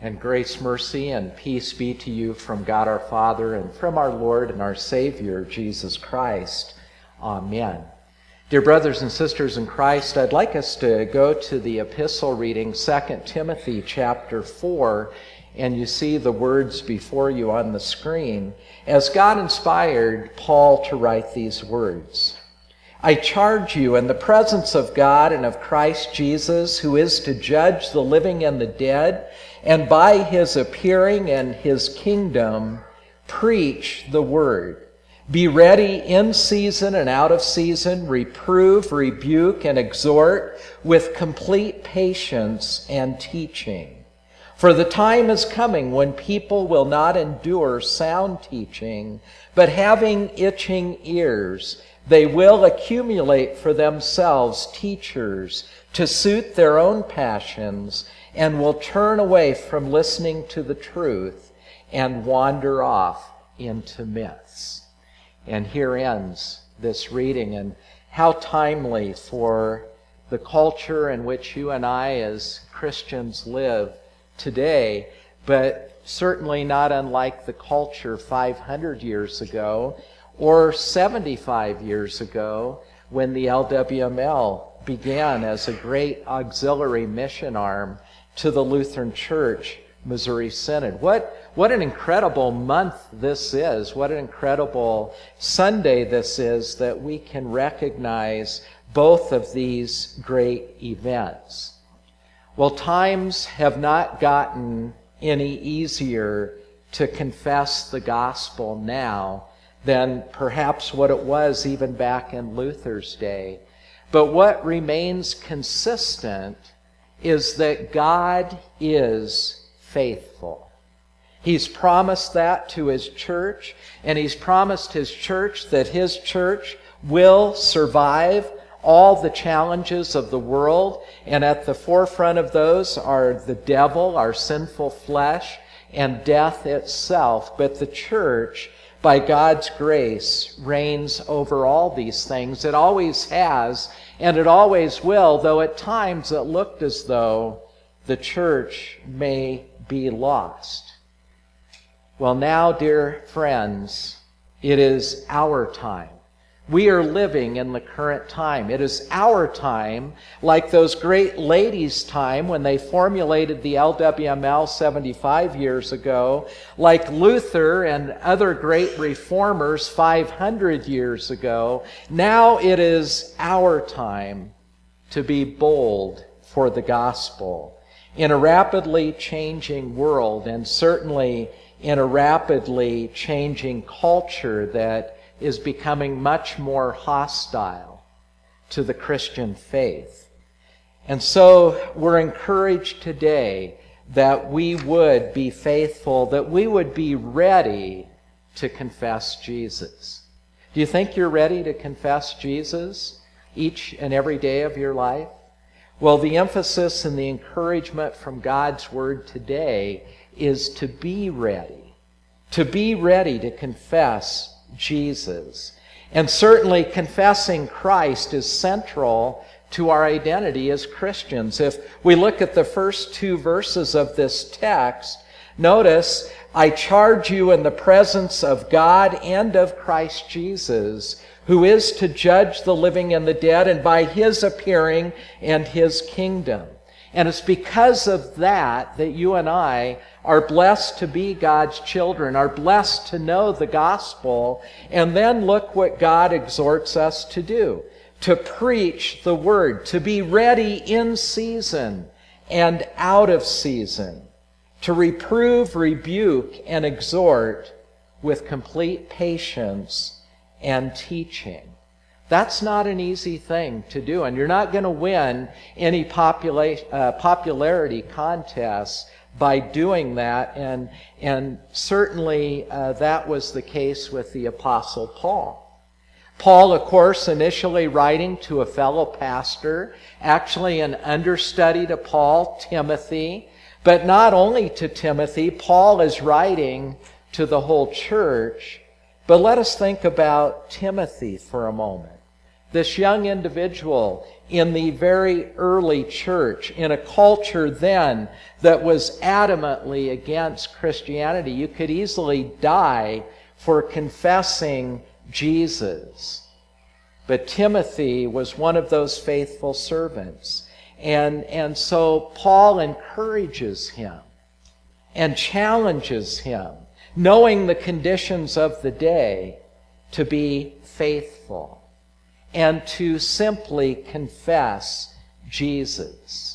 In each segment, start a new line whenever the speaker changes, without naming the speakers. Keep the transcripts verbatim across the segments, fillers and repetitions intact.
And grace, mercy, and peace be to you from God our Father and from our Lord and our Savior, Jesus Christ. Amen. Dear brothers and sisters in Christ, I'd like us to go to the epistle reading, Second Timothy chapter four, and you see the words before you on the screen, as God inspired Paul to write these words. I charge you in the presence of God and of Christ Jesus, who is to judge the living and the dead, and by his appearing and his kingdom, preach the word. Be ready in season and out of season, reprove, rebuke, and exhort with complete patience and teaching. For the time is coming when people will not endure sound teaching, but having itching ears, they will accumulate for themselves teachers to suit their own passions, and will turn away from listening to the truth and wander off into myths. And here ends this reading, and how timely for the culture in which you and I as Christians live today, but certainly not unlike the culture five hundred years ago or seventy-five years ago when the L W M L began as a great auxiliary mission arm to the Lutheran Church Missouri Synod. What, what an incredible month this is. What an incredible Sunday this is that we can recognize both of these great events. Well, times have not gotten any easier to confess the gospel now than perhaps what it was even back in Luther's day. But what remains consistent is that God is faithful. He's promised that to his church, and he's promised his church that his church will survive all the challenges of the world, and at the forefront of those are the devil, our sinful flesh, and death itself. But the church, by God's grace, reigns over all these things. It always has, and it always will, though at times it looked as though the church may be lost. Well, now, dear friends, it is our time. We are living in the current time. It is our time, like those great ladies' time when they formulated the L W M L seventy-five years ago, like Luther and other great reformers five hundred years ago. Now it is our time to be bold for the gospel in a rapidly changing world, and certainly in a rapidly changing culture that is becoming much more hostile to the Christian faith. And so we're encouraged today that we would be faithful, that we would be ready to confess Jesus. Do you think you're ready to confess Jesus each and every day of your life? Well, the emphasis and the encouragement from God's Word today is to be ready, to be ready to confess Jesus. And certainly confessing Christ is central to our identity as Christians. If we look at the first two verses of this text, notice, I charge you in the presence of God and of Christ Jesus, who is to judge the living and the dead, and by his appearing and his kingdom. And it's because of that that you and I are blessed to be God's children, are blessed to know the gospel, and then look what God exhorts us to do, to preach the word, to be ready in season and out of season, to reprove, rebuke, and exhort with complete patience and teaching. That's not an easy thing to do, and you're not going to win any popula- uh, popularity contests by doing that, and, and certainly uh, that was the case with the Apostle Paul. Paul, of course, initially writing to a fellow pastor, actually an understudy to Paul, Timothy, but not only to Timothy, Paul is writing to the whole church. But let us think about Timothy for a moment. this young individual in the very early church, in a culture then that was adamantly against Christianity. You could easily die for confessing Jesus. But Timothy was one of those faithful servants. And, and so Paul encourages him and challenges him, knowing the conditions of the day, to be faithful and to simply confess Jesus.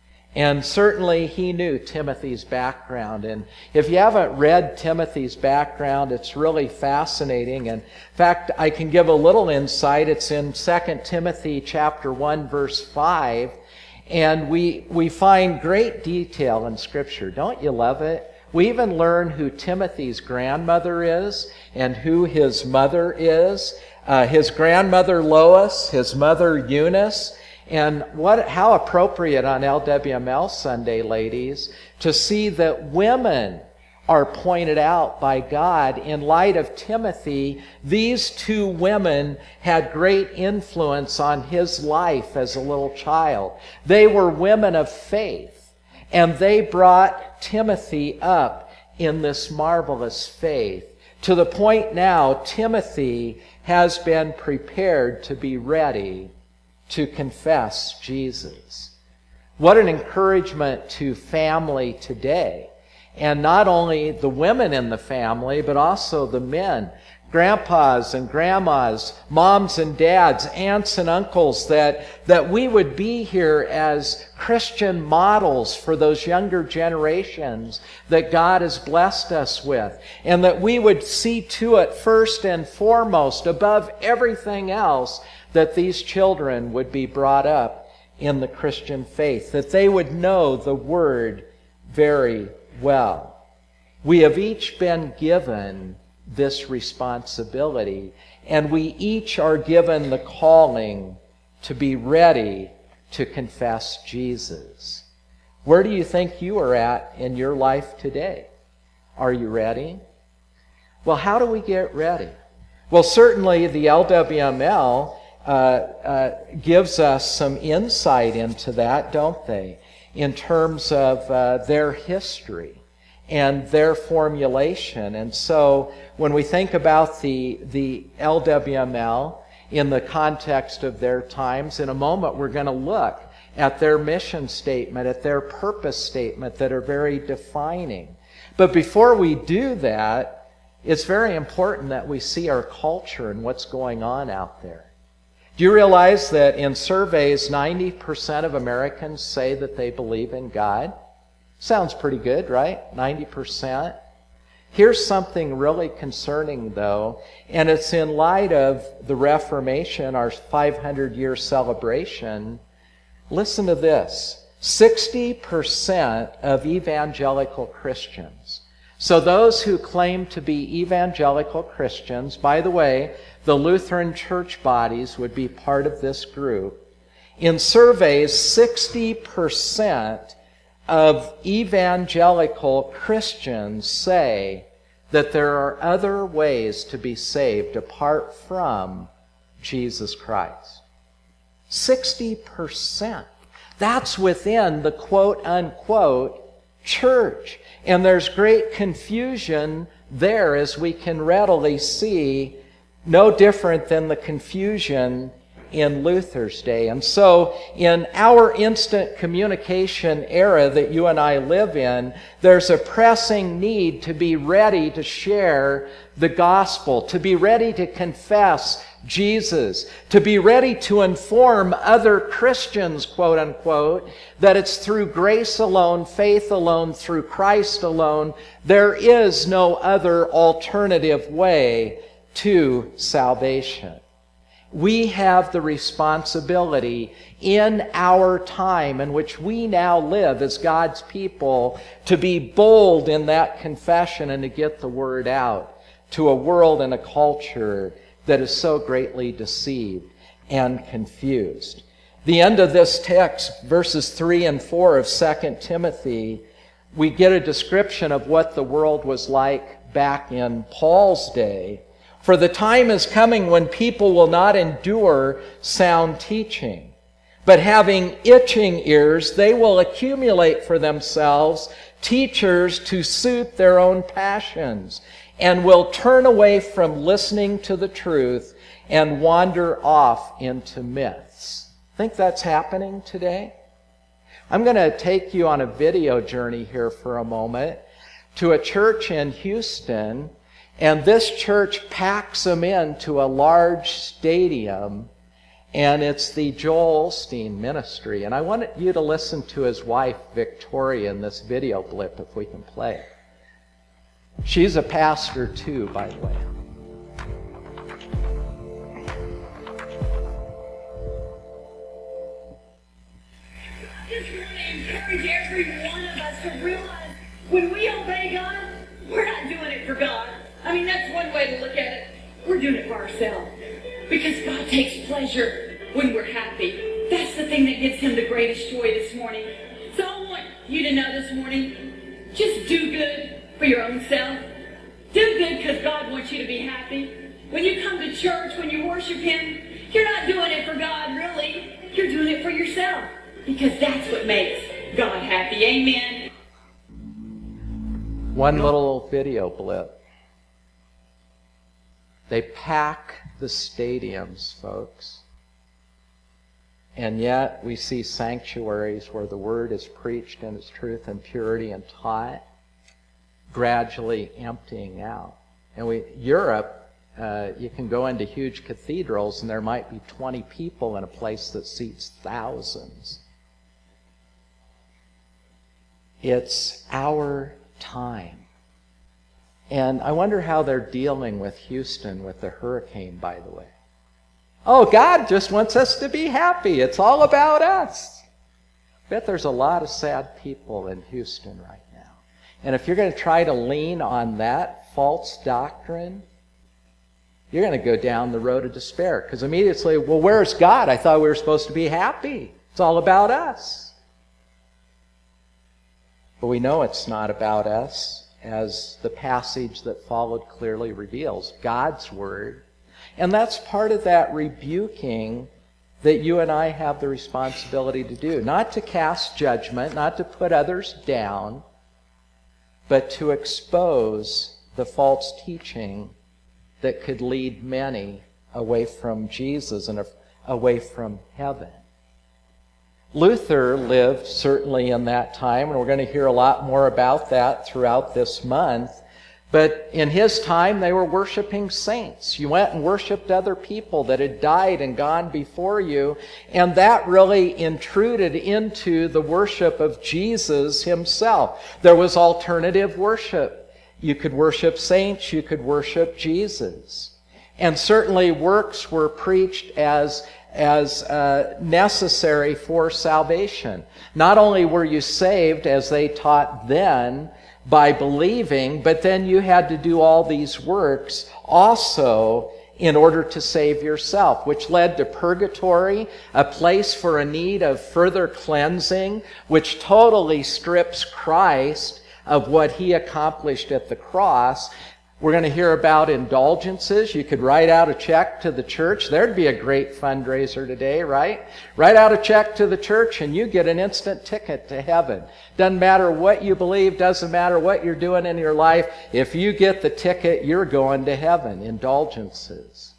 And certainly he knew Timothy's background. And if you haven't read Timothy's background, it's really fascinating. And in fact, I can give a little insight. It's in Second Timothy chapter one, verse five. And we, we find great detail in Scripture. Don't you love it? We even learn who Timothy's grandmother is and who his mother is. Uh, his grandmother Lois, his mother Eunice. And what, how appropriate on L W M L Sunday, ladies, to see that women are pointed out by God. In light of Timothy, these two women had great influence on his life as a little child. They were women of faith, and they brought Timothy up in this marvelous faith, to the point now Timothy has been prepared to be ready to confess Jesus. What an encouragement to family today. And not only the women in the family, but also the men, grandpas and grandmas, moms and dads, aunts and uncles, that, that we would be here as Christian models for those younger generations that God has blessed us with. And that we would see to it first and foremost, above everything else, that these children would be brought up in the Christian faith, that they would know the Word very well. We have each been given this responsibility, and we each are given the calling to be ready to confess Jesus. Where do you think you are at in your life today? Are you ready? Well, how do we get ready? Well, certainly the L W M L uh, uh, gives us some insight into that, don't they? In terms of uh, their history and their formulation. And so when we think about the, the L W M L in the context of their times, in a moment we're going to look at their mission statement, at their purpose statement that are very defining. But before we do that, it's very important that we see our culture and what's going on out there. Do you realize that in surveys, ninety percent of Americans say that they believe in God? Sounds pretty good, right? ninety percent. Here's something really concerning, though, and it's in light of the Reformation, our five hundred year celebration. Listen to this. sixty percent of evangelical Christians. So those who claim to be evangelical Christians, by the way, the Lutheran church bodies would be part of this group. In surveys, sixty percent of evangelical Christians say that there are other ways to be saved apart from Jesus Christ. sixty percent. That's within the quote-unquote church. And there's great confusion there, as we can readily see, no different than the confusion in Luther's day. And so in our instant communication era that you and I live in, there's a pressing need to be ready to share the gospel, to be ready to confess Jesus, to be ready to inform other Christians, quote unquote, that it's through grace alone, faith alone, through Christ alone. There is no other alternative way to salvation. We have the responsibility in our time in which we now live as God's people to be bold in that confession and to get the word out to a world and a culture that is so greatly deceived and confused. The end of this text, verses three and four of Second Timothy, we get a description of what the world was like back in Paul's day, For the time is coming when people will not endure sound teaching, but having itching ears, they will accumulate for themselves teachers to suit their own passions, and will turn away from listening to the truth and wander off into myths. Think that's happening today? I'm going to take you on a video journey here for a moment to a church in Houston. And this church packs them into a large stadium, and it's the Joel Osteen ministry. And I want you to listen to his wife, Victoria, in this video blip, if we can play it. She's a pastor too, by the way.
I just want to encourage every one of us to realize when we obey God, we're not doing it for God. I mean, that's one way to look at it. We're doing it for ourselves. Because God takes pleasure when we're happy. That's the thing that gives him the greatest joy this morning. So I want you to know this morning, just do good for your own self. Do good because God wants you to be happy. When you come to church, when you worship him, you're not doing it for God, really. You're doing it for yourself. Because that's what makes God happy. Amen.
One little video blip. They pack the stadiums, folks. And yet we see sanctuaries where the word is preached in its truth and purity and taught, gradually emptying out. And we, Europe, uh, you can go into huge cathedrals and there might be twenty people in a place that seats thousands. It's our time. And I wonder how they're dealing with Houston with the hurricane, by the way. Oh, God just wants us to be happy. It's all about us. I bet there's a lot of sad people in Houston right now. And if you're going to try to lean on that false doctrine, you're going to go down the road of despair. Because immediately, well, where's God? I thought we were supposed to be happy. It's all about us. But we know it's not about us, as the passage that followed clearly reveals, God's word. And that's part of that rebuking that you and I have the responsibility to do. Not to cast judgment, not to put others down, but to expose the false teaching that could lead many away from Jesus and away from heaven. Luther lived certainly in that time, and we're going to hear a lot more about that throughout this month. But in his time, they were worshiping saints. You went and worshiped other people that had died and gone before you, and that really intruded into the worship of Jesus himself. There was alternative worship. You could worship saints, you could worship Jesus. And certainly works were preached as as uh, necessary for salvation. Not only were you saved, as they taught then, by believing, but then you had to do all these works also in order to save yourself, which led to purgatory, a place for a need of further cleansing, which totally strips Christ of what he accomplished at the cross. We're going to hear about indulgences. You could write out a check to the church. There'd be a great fundraiser today, right? Write out a check to the church and you get an instant ticket to heaven. Doesn't matter what you believe, doesn't matter what you're doing in your life. If you get the ticket, you're going to heaven. Indulgences.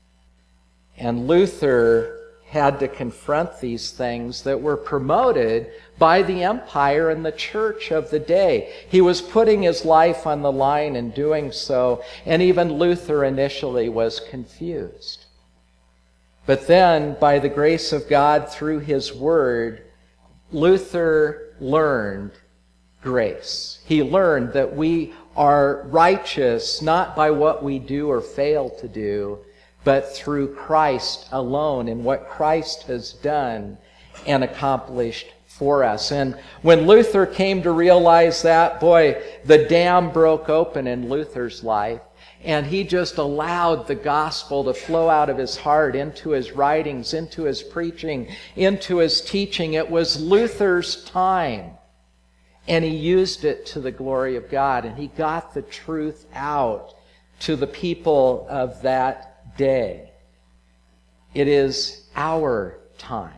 And Luther had to confront these things that were promoted by the empire and the church of the day. He was putting his life on the line in doing so, and even Luther initially was confused. But then, by the grace of God through his word, Luther learned grace. He learned that we are righteous not by what we do or fail to do, but through Christ alone and what Christ has done and accomplished for us. And when Luther came to realize that, boy, the dam broke open in Luther's life, and he just allowed the gospel to flow out of his heart into his writings, into his preaching, into his teaching. It was Luther's time, and he used it to the glory of God, and he got the truth out to the people of that day. It is our time.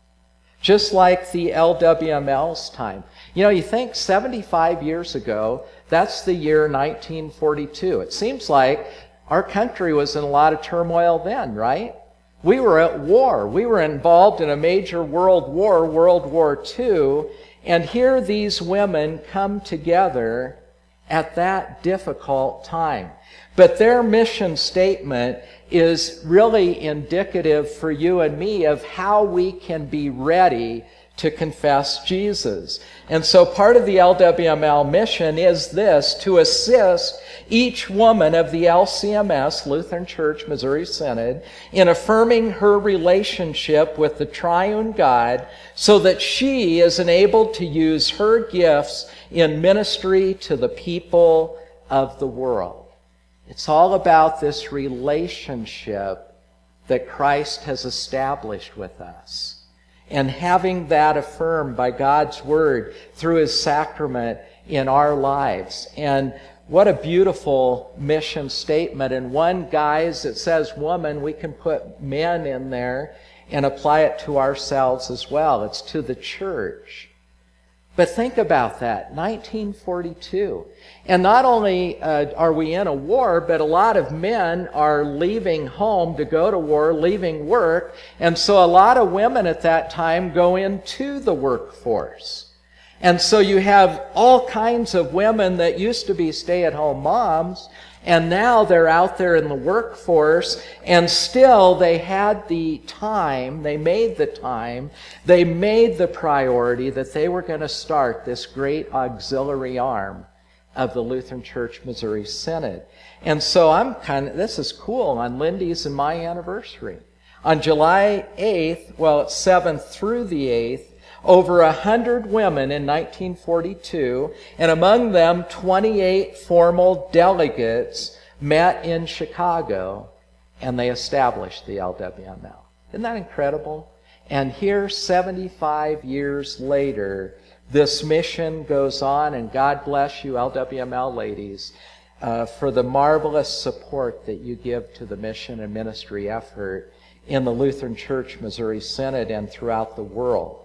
Just like the L W M L's time. You know, you think seventy-five years ago, that's the year nineteen forty-two. It seems like our country was in a lot of turmoil then, right? We were at war. We were involved in a major world war, World War Two, and here these women come together at that difficult time. But their mission statement is really indicative for you and me of how we can be ready to confess Jesus. And so part of the L W M L mission is this, to assist each woman of the L C M S, Lutheran Church Missouri Synod, in affirming her relationship with the triune God so that she is enabled to use her gifts in ministry to the people of the world. It's all about this relationship that Christ has established with us, and having that affirmed by God's Word through His sacrament in our lives. And what a beautiful mission statement. And one, guys, it says woman, we can put men in there and apply it to ourselves as well. It's to the church. But think about that, nineteen forty-two. And not only uh, are we in a war, but a lot of men are leaving home to go to war, leaving work. And so a lot of women at that time go into the workforce. And so you have all kinds of women that used to be stay-at-home moms, and now they're out there in the workforce, and still they had the time, they made the time, they made the priority that they were going to start this great auxiliary arm of the Lutheran Church Missouri Synod. And so I'm kind of, this is cool, on Lindy's and my anniversary. On July eighth, well, it's seventh through the eighth, over a hundred women in nineteen forty-two, and among them twenty-eight formal delegates met in Chicago, and they established the L W M L. Isn't that incredible? And here, seventy-five years later, this mission goes on, and God bless you, L W M L ladies, uh, for the marvelous support that you give to the mission and ministry effort in the Lutheran Church Missouri Synod and throughout the world.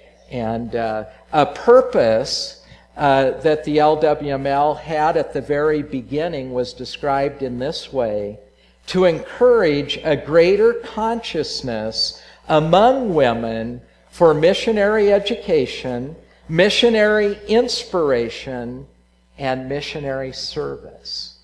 And uh, a purpose uh, that the L W M L had at the very beginning was described in this way: to encourage a greater consciousness among women for missionary education, missionary inspiration, and missionary service.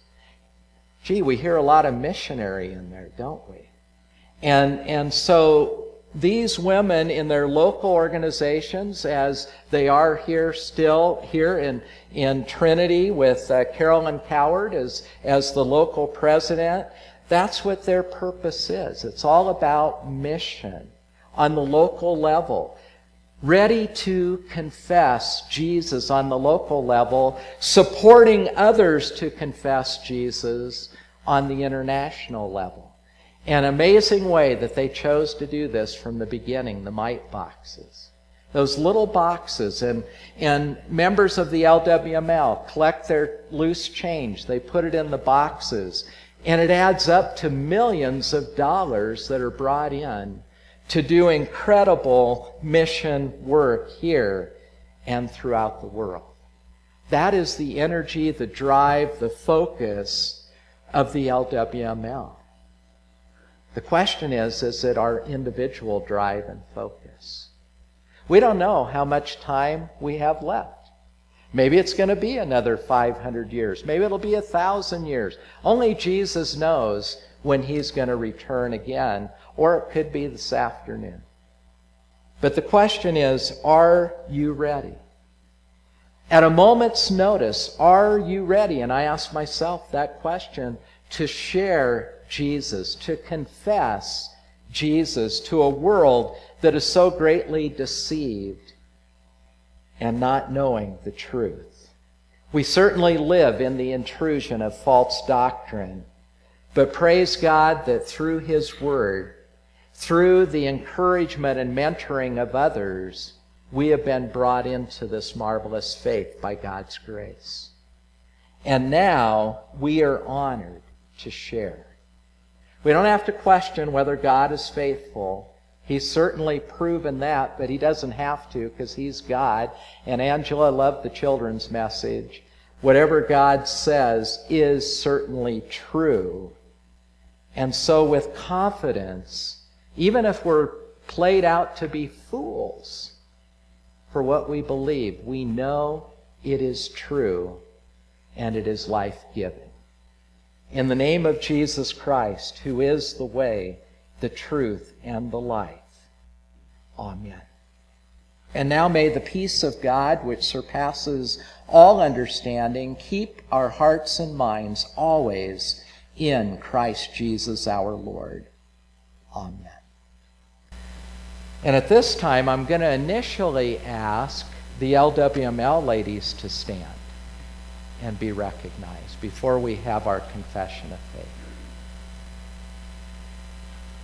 Gee, we hear a lot of missionary in there, don't we? And, and so these women in their local organizations, as they are here still here in, in Trinity with uh, Carolyn Coward as, as the local president, that's what their purpose is. It's all about mission on the local level. Ready to confess Jesus on the local level, supporting others to confess Jesus on the international level. An amazing way that they chose to do this from the beginning, the mite boxes. Those little boxes, and, and members of the L W M L collect their loose change. They put it in the boxes, and it adds up to millions of dollars that are brought in to do incredible mission work here and throughout the world. That is the energy, the drive, the focus of the L W M L. The question is, is it our individual drive and focus? We don't know how much time we have left. Maybe it's going to be another five hundred years. Maybe it'll be a thousand years. Only Jesus knows when He's going to return again, or it could be this afternoon. But the question is, are you ready? At a moment's notice, are you ready? And I ask myself that question, to share Jesus, to confess Jesus to a world that is so greatly deceived and not knowing the truth. We certainly live in the intrusion of false doctrine, but praise God that through His Word, through the encouragement and mentoring of others, we have been brought into this marvelous faith by God's grace. And now we are honored to share. We don't have to question whether God is faithful. He's certainly proven that, but he doesn't have to because he's God. And Angela loved the children's message. Whatever God says is certainly true. And so with confidence, even if we're played out to be fools for what we believe, we know it is true and it is life-giving. In the name of Jesus Christ, who is the way, the truth, and the life. Amen. And now may the peace of God, which surpasses all understanding, keep our hearts and minds always in Christ Jesus our Lord. Amen. And at this time, I'm going to initially ask the L W M L ladies to stand and be recognized before we have our confession of faith.